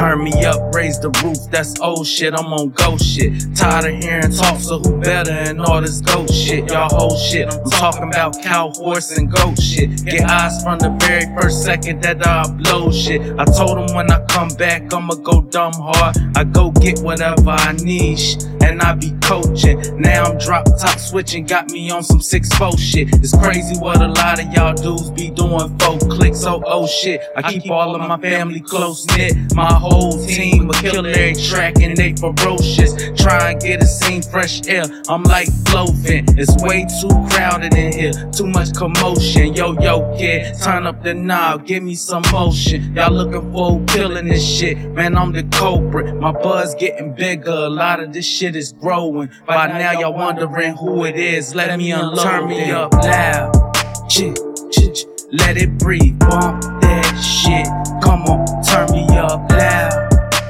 Turn me up, raise the roof, that's old shit, I'm on ghost shit. Tired of hearing talk, so who better and all this goat shit? Y'all whole shit, I'm talking about cow, horse, and goat shit. Get eyes from the very first second that I upload shit. I told them when I come back, I'ma go dumb hard. I go get whatever I need, and I be coaching. Now I'm drop top switching, got me on some 6'4" shit. It's crazy what a lot of y'all dudes be doing, 4 clicks, oh shit. I keep all of my family close knit. My whole team will kill every track and they ferocious. Try and get a scene, fresh air, I'm like Flowfin. It's way too crowded in here, too much commotion. Yo, kid, turn up the knob, give me some motion. Y'all looking for who killing this shit, man, I'm the culprit. My buzz getting bigger, a lot of this shit is growing. By now y'all wondering who it is, let me unload. Turn me up loud, let it breathe, bump that shit. Come on, turn me up loud,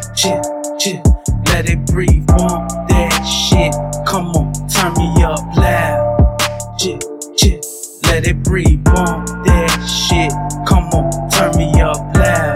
let it breathe, bump that shit. Come on, turn me up loud, let it breathe, bump that shit. Come on, turn me up loud,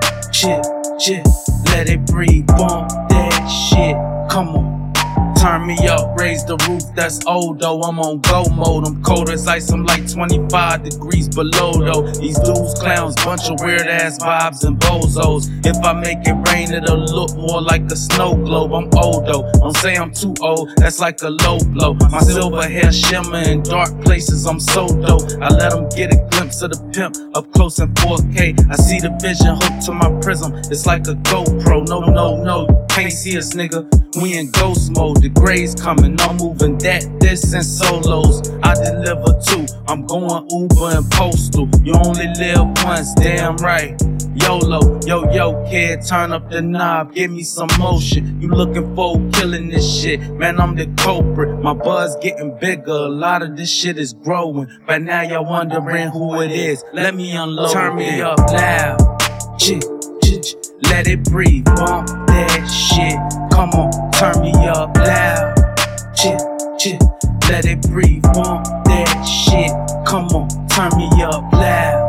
let it breathe, bump that shit. Come on. Turn me up, raise the roof, that's old though. I'm on go mode, I'm cold as ice, I'm like 25 degrees below though. These dudes clowns, bunch of weird ass vibes and bozos. If I make it rain, it'll look more like a snow globe. I'm old though, don't say I'm too old, that's like a low blow. My silver hair shimmer in dark places, I'm so dope. I let them get a glimpse of the pimp up close in 4K. I see the vision hooked to my prism, it's like a GoPro. No, can't see us nigga, we in ghost mode. The gray's coming, I'm moving this and solos. I deliver too, I'm going Uber and postal. You only live once, damn right. YOLO, yo, kid, turn up the knob, give me some motion. You looking for killing this shit, man, I'm the culprit. My buzz getting bigger, a lot of this shit is growing. But now y'all wondering who it is, let me unload. Turn me up loud, let it breathe, bump that shit. Come on, turn me up loud, let it breathe, bump that shit. Come on, turn me up loud,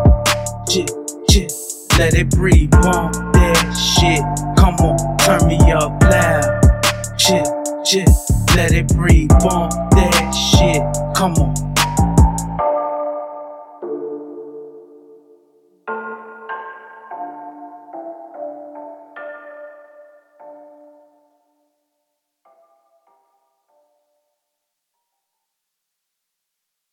let it breathe, bump that shit. Come on, turn me up loud, let it breathe, bump that shit. Come on.